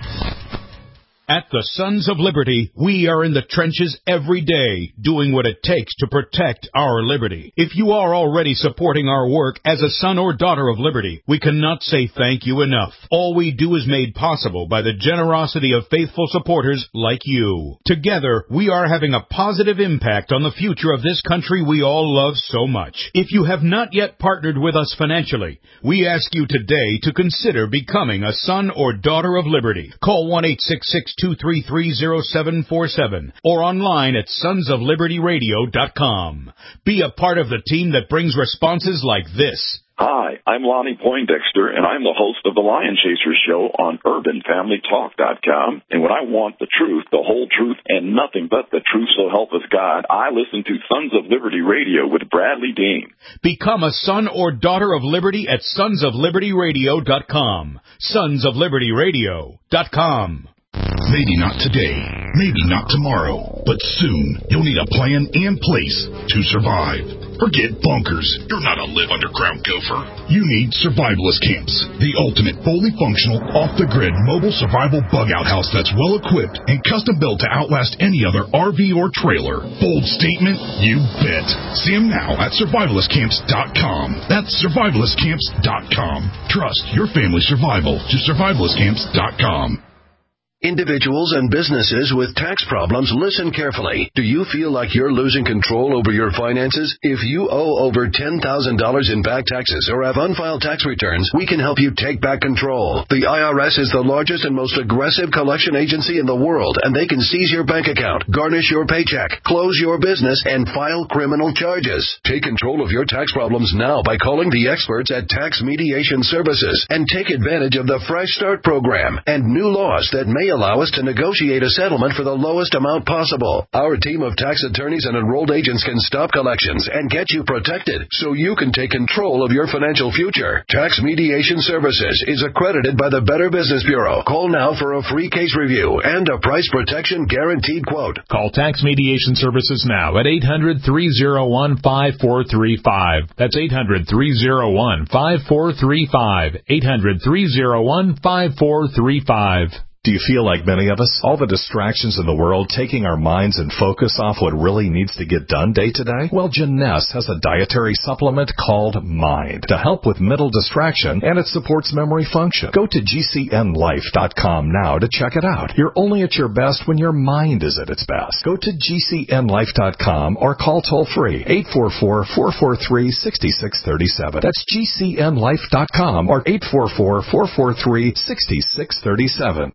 At the Sons of Liberty, we are in the trenches every day, doing what it takes to protect our liberty. If you are already supporting our work as a son or daughter of liberty, we cannot say thank you enough. All we do is made possible by the generosity of faithful supporters like you. Together, we are having a positive impact on the future of this country we all love so much. If you have not yet partnered with us financially, we ask you today to consider becoming a son or daughter of liberty. Call one eight six six, two three three, zero seven four seven or online at sons of liberty radio dot com. Be a part of the team that brings responses like this. Hi, I'm Lonnie Poindexter, and I'm the host of the Lion Chasers Show on urban family talk dot com. And when I want the truth, the whole truth, and nothing but the truth, so help us God, I listen to Sons of Liberty Radio with Bradley Dean. Become a son or daughter of liberty at sons of liberty radio dot com. sons of liberty radio dot com. Maybe not today, maybe not tomorrow, but soon you'll need a plan in place to survive. Forget bunkers. You're not a live underground gopher. You need survivalist camps, the ultimate fully functional, off-the-grid mobile survival bug-out house that's well-equipped and custom-built to outlast any other R V or trailer. Bold statement? You bet. See them now at survivalist camps dot com. That's survivalist camps dot com. Trust your family's survival to survivalist camps dot com. Individuals and businesses with tax problems, listen carefully. Do you feel like you're losing control over your finances? If you owe over ten thousand dollars in back taxes or have unfiled tax returns, we can help you take back control. The I R S is the largest and most aggressive collection agency in the world, and they can seize your bank account, garnish your paycheck, close your business, and file criminal charges. Take control of your tax problems now by calling the experts at Tax Mediation Services and take advantage of the Fresh Start program and new laws that may allow us to negotiate a settlement for the lowest amount possible. Our team of tax attorneys and enrolled agents can stop collections and get you protected so you can take control of your financial future. Tax Mediation Services is accredited by the Better Business Bureau. Call now for a free case review and a price protection guaranteed quote. Call Tax Mediation Services now at eight hundred, three oh one, five four three five. That's eight hundred, three oh one, five four three five. eight hundred, three oh one, five four three five. Do you feel like many of us? All the distractions in the world taking our minds and focus off what really needs to get done day to day? Well, Jeunesse has a dietary supplement called Mind to help with mental distraction, and it supports memory function. Go to G C N life dot com now to check it out. You're only at your best when your mind is at its best. Go to G C N life dot com or call toll-free eight four four, four four three, six six three seven. That's G C N life dot com or eight four four, four four three, six six three seven.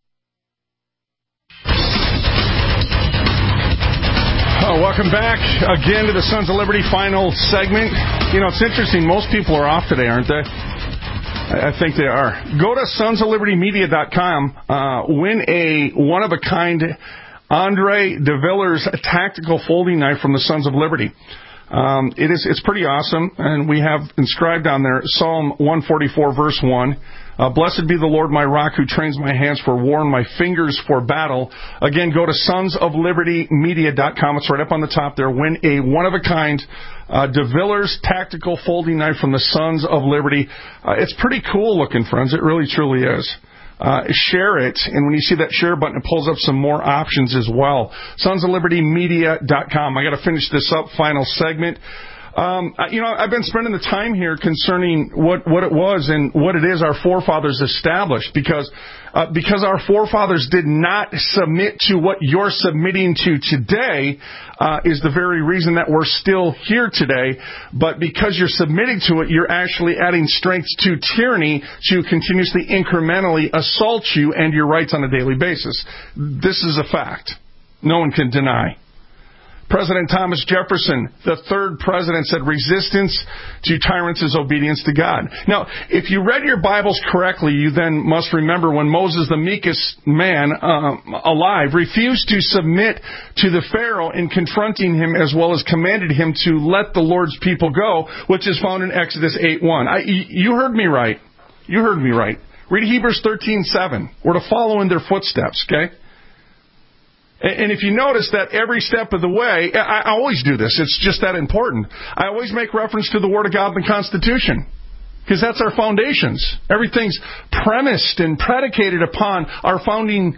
Oh, welcome back again to the Sons of Liberty final segment. You know, it's interesting. Most people are off today, aren't they? I think they are. Go to sons of liberty media dot com. Uh, win a one-of-a-kind Andre de Villers tactical folding knife from the Sons of Liberty. Um, it is, it's pretty awesome, and we have inscribed on there Psalm one forty-four, verse one. Uh, Blessed be the Lord, my rock, who trains my hands for war and my fingers for battle. Again, go to sons of liberty media dot com. It's right up on the top there. Win a one-of-a-kind uh, de Villers tactical folding knife from the Sons of Liberty. Uh, it's pretty cool looking, friends. It really, truly is. Uh, share it, and when you see that share button, it pulls up some more options as well. sons of liberty media dot com. I got to finish this up, final segment. Um, you know, I've been spending the time here concerning what, what it was and what it is our forefathers established, because uh, because our forefathers did not submit to what you're submitting to today uh, is the very reason that we're still here today. But because you're submitting to it, you're actually adding strength to tyranny to continuously, incrementally assault you and your rights on a daily basis. This is a fact. No one can deny. President Thomas Jefferson, the third president, said resistance to tyrants is obedience to God. Now, if you read your Bibles correctly, you then must remember when Moses, the meekest man uh, alive, refused to submit to the Pharaoh in confronting him, as well as commanded him to let the Lord's people go, which is found in Exodus eight one. I, you heard me right. You heard me right. Read Hebrews thirteen seven. We're to follow in their footsteps, okay? And if you notice that every step of the way, I always do this, it's just that important. I always make reference to the Word of God and the Constitution, because that's our foundations. Everything's premised and predicated upon our founding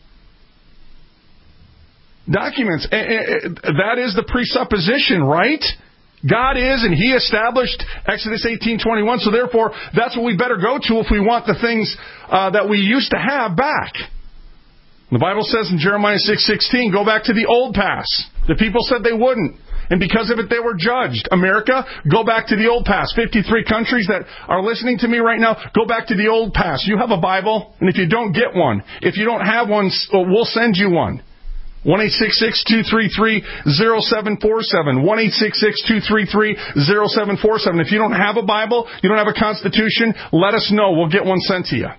documents. That is the presupposition, right? God is, and He established Exodus eighteen twenty-one, so therefore, that's what we better go to if we want the things uh, that we used to have back. The Bible says in Jeremiah six sixteen, go back to the old past. The people said they wouldn't, and because of it, they were judged. America, go back to the old past. fifty-three countries that are listening to me right now, go back to the old past. You have a Bible, and if you don't, get one. If you don't have one, we'll send you one. one eight six six, two three three, zero seven four seven. one eight six six, two three three, zero seven four seven. If you don't have a Bible, you don't have a Constitution, let us know. We'll get one sent to you.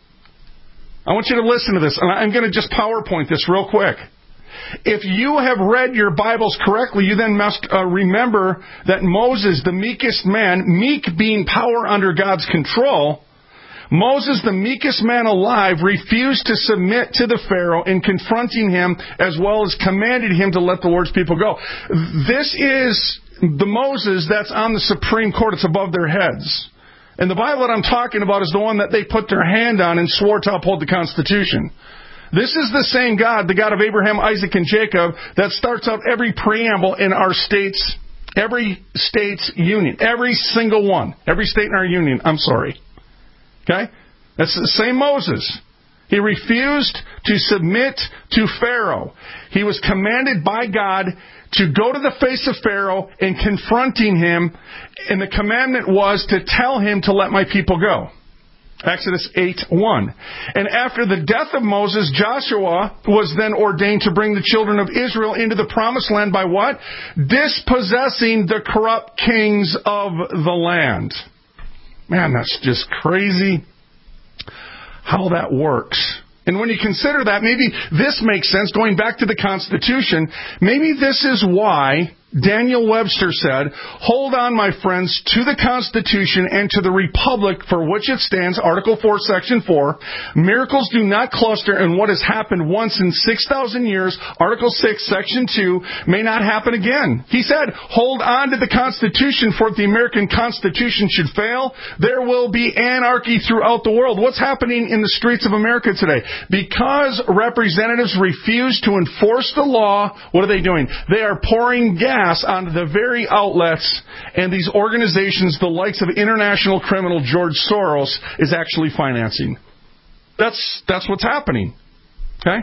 I want you to listen to this, and I'm going to just PowerPoint this real quick. If you have read your Bibles correctly, you then must uh, remember that Moses, the meekest man, meek being power under God's control, Moses, the meekest man alive, refused to submit to the Pharaoh in confronting him, as well as commanded him to let the Lord's people go. This is the Moses that's on the Supreme Court. It's above their heads. And the Bible that I'm talking about is the one that they put their hand on and swore to uphold the Constitution. This is the same God, the God of Abraham, Isaac, and Jacob, that starts out every preamble in our state's, every state's union. Every single one. Every state in our union. I'm sorry. Okay? That's the same Moses. He refused to submit to Pharaoh. He was commanded by God to go to the face of Pharaoh and confronting him, and the commandment was to tell him to let my people go. Exodus eight one. And after the death of Moses, Joshua was then ordained to bring the children of Israel into the promised land by what? Dispossessing the corrupt kings of the land. Man, that's just crazy how that works. And when you consider that, maybe this makes sense, going back to the Constitution, maybe this is why Daniel Webster said, hold on, my friends, to the Constitution and to the Republic for which it stands, Article four, Section four. Miracles do not cluster in what has happened once in six thousand years. Article six, Section two may not happen again. He said, hold on to the Constitution, for if the American Constitution should fail, there will be anarchy throughout the world. What's happening in the streets of America today? Because representatives refuse to enforce the law, what are they doing? They are pouring gas onto the very outlets, and these organizations, the likes of international criminal George Soros, is actually financing. That's that's what's happening. Okay?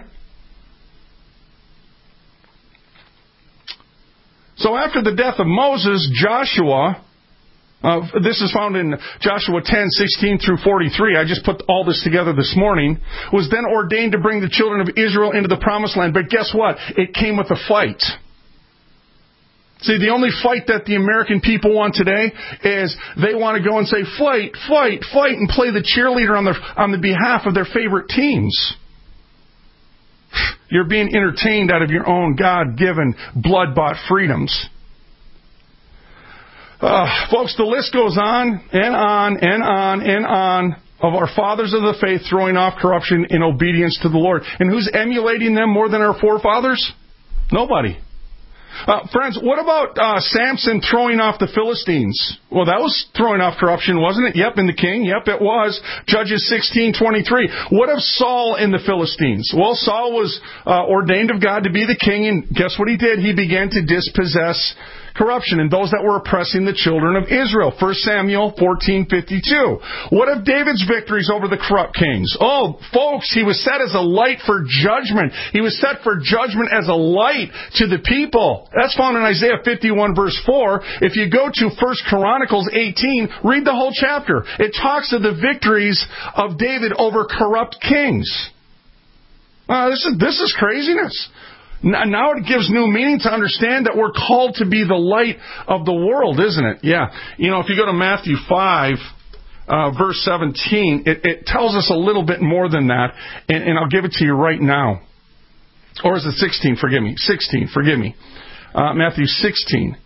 So after the death of Moses, Joshua, uh, this is found in Joshua ten, sixteen through forty-three. I just put all this together this morning, was then ordained to bring the children of Israel into the promised land. But guess what? It came with a fight. See, the only fight that the American people want today is they want to go and say, fight, fight, fight, and play the cheerleader on the, on the behalf of their favorite teams. You're being entertained out of your own God-given, blood-bought freedoms. Uh, folks, the list goes on and on and on and on of our fathers of the faith throwing off corruption in obedience to the Lord. And who's emulating them more than our forefathers? Nobody. Uh, friends, what about uh, Samson throwing off the Philistines? Well, that was throwing off corruption, wasn't it? Yep, in the king. Yep, it was. Judges sixteen twenty-three. What of Saul in the Philistines? Well, Saul was uh, ordained of God to be the king, and guess what he did? He began to dispossess corruption and those that were oppressing the children of Israel. First Samuel fourteen fifty-two. What of David's victories over the corrupt kings? Oh, folks, he was set as a light for judgment. He was set for judgment as a light to the people. That's found in Isaiah fifty-one verse four. If you go to First Chronicles eighteen, read the whole chapter. It talks of the victories of David over corrupt kings. Uh, this is, this is craziness. Now it gives new meaning to understand that we're called to be the light of the world, isn't it? Yeah. You know, if you go to Matthew five, uh, verse seventeen, it, it tells us a little bit more than that, and, and I'll give it to you right now. Or is it sixteen? Forgive me. sixteen, forgive me. Uh, Matthew sixteen.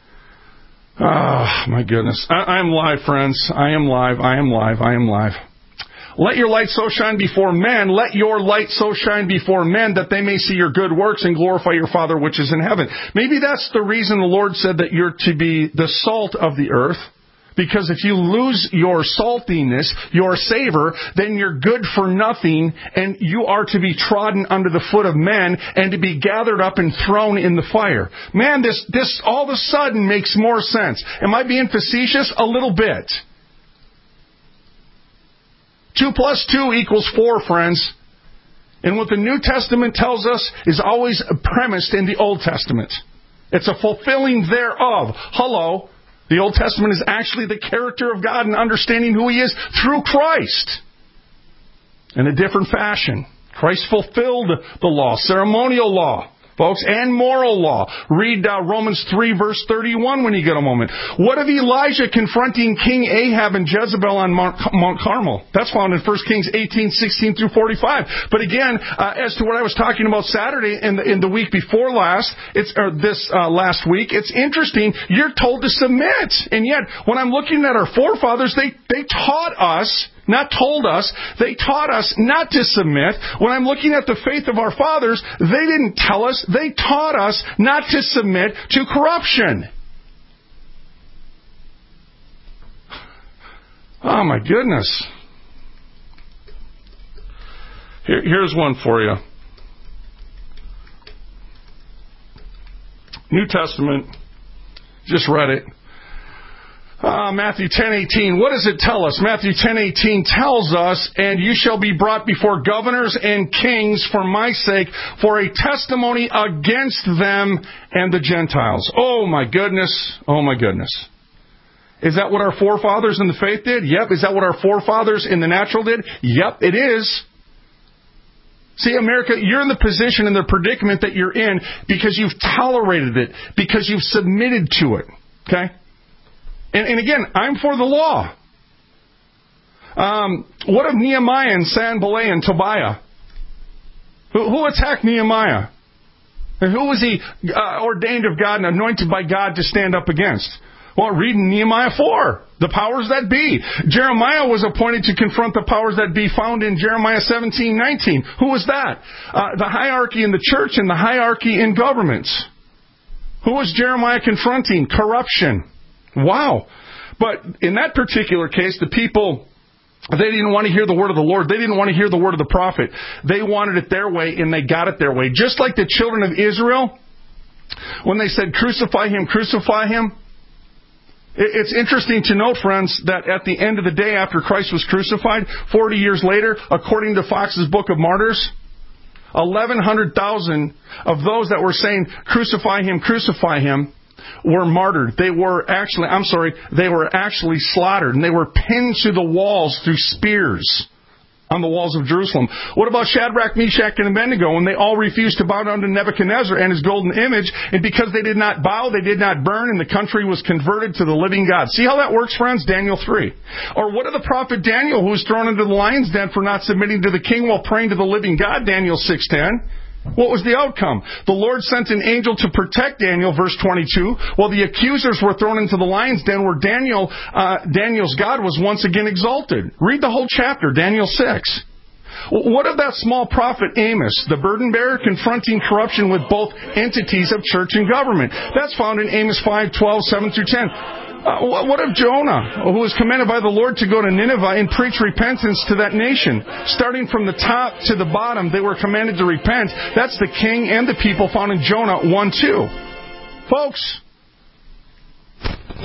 Oh, my goodness. I, I am live, friends. I am live. I am live. I am live. Let your light so shine before men, let your light so shine before men that they may see your good works and glorify your Father which is in heaven. Maybe that's the reason the Lord said that you're to be the salt of the earth. Because if you lose your saltiness, your savor, then you're good for nothing, and you are to be trodden under the foot of men and to be gathered up and thrown in the fire. Man, this, this all of a sudden makes more sense. Am I being facetious? A little bit. Two plus two equals four, friends. And what the New Testament tells us is always premised in the Old Testament. It's a fulfilling thereof. Hello. The Old Testament is actually the character of God and understanding who He is through Christ. In a different fashion. Christ fulfilled the law, ceremonial law, folks, and moral law. Read uh, Romans three, verse thirty-one when you get a moment. What of Elijah confronting King Ahab and Jezebel on Mount, Mount Carmel? That's found in First Kings eighteen, sixteen through forty-five. But again, uh, as to what I was talking about Saturday and the, in the week before last, it's or this uh, last week, it's interesting. You're told to submit. And yet, when I'm looking at our forefathers, they, they taught us, not told us, they taught us not to submit. When I'm looking at the faith of our fathers, they didn't tell us, they taught us not to submit to corruption. Oh my goodness. Here, here's one for you. New Testament, just read it. Uh, Matthew ten eighteen. What does it tell us? Matthew ten eighteen tells us, and you shall be brought before governors and kings for my sake, for a testimony against them and the Gentiles. Oh my goodness. Oh my goodness. Is that what our forefathers in the faith did? Yep. Is that what our forefathers in the natural did? Yep, it is. See, America, you're in the position and the predicament that you're in because you've tolerated it, because you've submitted to it. Okay? And, and again, I'm for the law. Um, what of Nehemiah and Sanballat and Tobiah? Who, who attacked Nehemiah? And who was he uh, ordained of God and anointed by God to stand up against? Well, read Nehemiah four. The powers that be. Jeremiah was appointed to confront the powers that be found in Jeremiah seventeen nineteen. Who was that? Uh, the hierarchy in the church and the hierarchy in governments. Who was Jeremiah confronting? Corruption. Wow. But in that particular case, the people, they didn't want to hear the word of the Lord. They didn't want to hear the word of the prophet. They wanted it their way, and they got it their way. Just like the children of Israel, when they said, crucify him, crucify him. It's interesting to note, friends, that at the end of the day, after Christ was crucified, forty years later, according to Fox's Book of Martyrs, eleven hundred thousand of those that were saying, crucify him, crucify him, were martyred. They were actually, I'm sorry, they were actually slaughtered, and they were pinned to the walls through spears on the walls of Jerusalem. What about Shadrach, Meshach, and Abednego when they all refused to bow down to Nebuchadnezzar and his golden image, and because they did not bow, they did not burn, and the country was converted to the living God? See how that works, friends? Daniel three. Or what of the prophet Daniel, who was thrown into the lion's den for not submitting to the king while praying to the living God? Daniel six ten. What was the outcome? The Lord sent an angel to protect Daniel, verse twenty-two, while the accusers were thrown into the lion's den, where Daniel, uh, Daniel's God was once again exalted. Read the whole chapter, Daniel six. What of that small prophet Amos, the burden bearer confronting corruption with both entities of church and government? That's found in Amos five twelve, seven through ten. Uh, what of Jonah, who was commanded by the Lord to go to Nineveh and preach repentance to that nation? Starting from the top to the bottom, they were commanded to repent. That's the king and the people found in Jonah one two. Folks,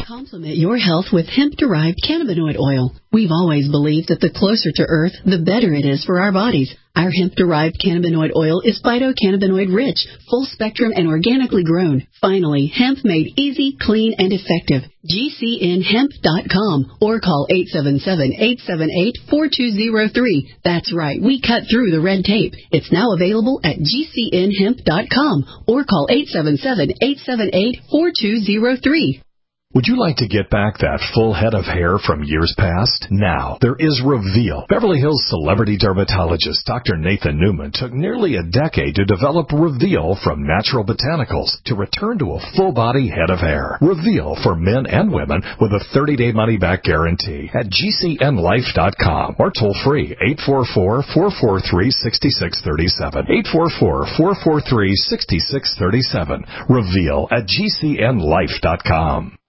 Complement your health with hemp-derived cannabinoid oil. We've always believed that the closer to Earth, the better it is for our bodies. Our hemp-derived cannabinoid oil is phytocannabinoid-rich, full-spectrum, and organically grown. Finally, hemp made easy, clean, and effective. G C N hemp dot com or call eight seven seven, eight seven eight, four two zero three. That's right, we cut through the red tape. It's now available at G C N hemp dot com or call eight seven seven, eight seven eight, four two zero three. Would you like to get back that full head of hair from years past? Now, there is Reveal. Beverly Hills celebrity dermatologist Doctor Nathan Newman took nearly a decade to develop Reveal from natural botanicals to return to a full-body head of hair. Reveal for men and women with a thirty-day money-back guarantee at G C N life dot com or toll free eight four four, four four three, six six three seven. eight four four, four four three, six six three seven. Reveal at G C N life dot com.